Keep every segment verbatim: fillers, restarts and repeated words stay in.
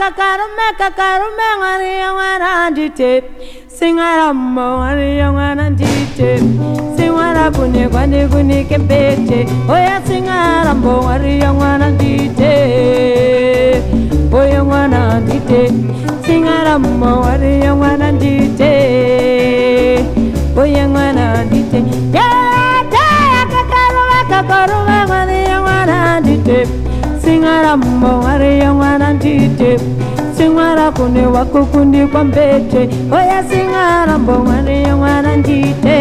kakarume kakarume ngari wana dite singara mo ngari wana dite singara kune kwani kuni kempete oya singara mo ngari wana dite oya wana dite singara mo ngari wana dite oya wana dite ya ya kakarume kakarume ngari wana dite singara mo ngari wana dite singara kune wako kundi kwa mbete oya singara mo ngari wana dite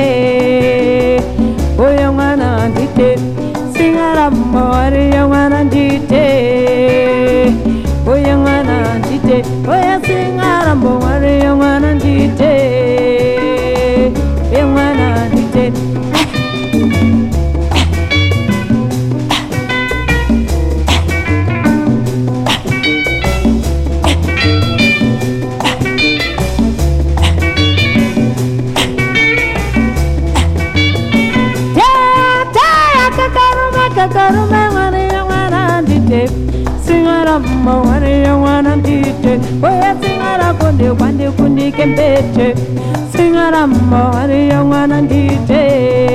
oya wana dite singara mo ngari wana dite oya wana dite oya singara mo ngari wana dite oya wana dite kakarume ngari wana dite singara mo ngari wana dite oya singara kundi kwandi kundi kempete singara mo ngari wana dite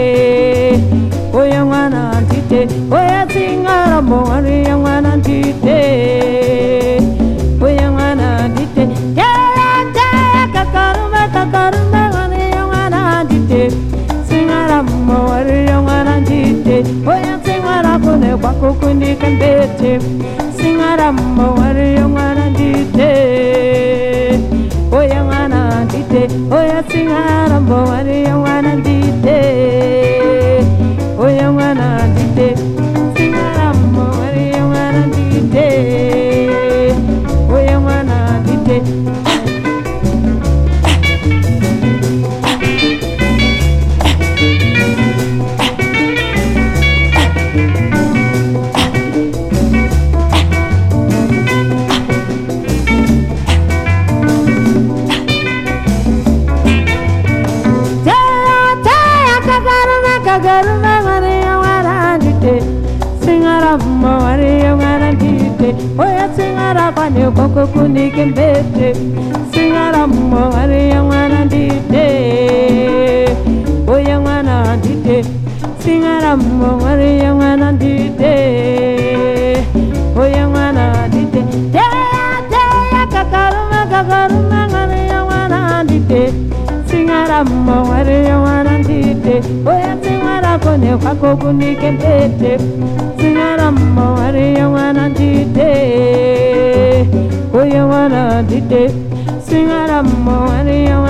oya wana dite oya singara mo ngari wana dite oya wana dite ya ya kakarume kakarume ngari wana dite singara mo ngari wana dite oya singara kune kwako kundi kembete singara mo ngari wana dite oya wana dite oya singara mo ngari wana dite oya wana dite singara mo ngari wana dite oya wana dite kakarume ngari wana dite singara mo ngari wana dite oya singara kwani koko kundi kembete singara mo ngari wana dite oya wana dite singara mo ngari wana dite oya wana dite ya ya kakarume kakarume ngari wana dite singara mo ngari wana dite oya singara kone kwako kundi kembete singara mo ngari wana dite oya wana dite singara mo ngari